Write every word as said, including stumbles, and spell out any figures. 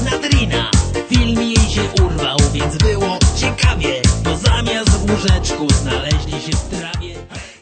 na drina. Film jej się urwał, więc było ciekawie, bo zamiast w łóżeczku znaleźli się w trawie.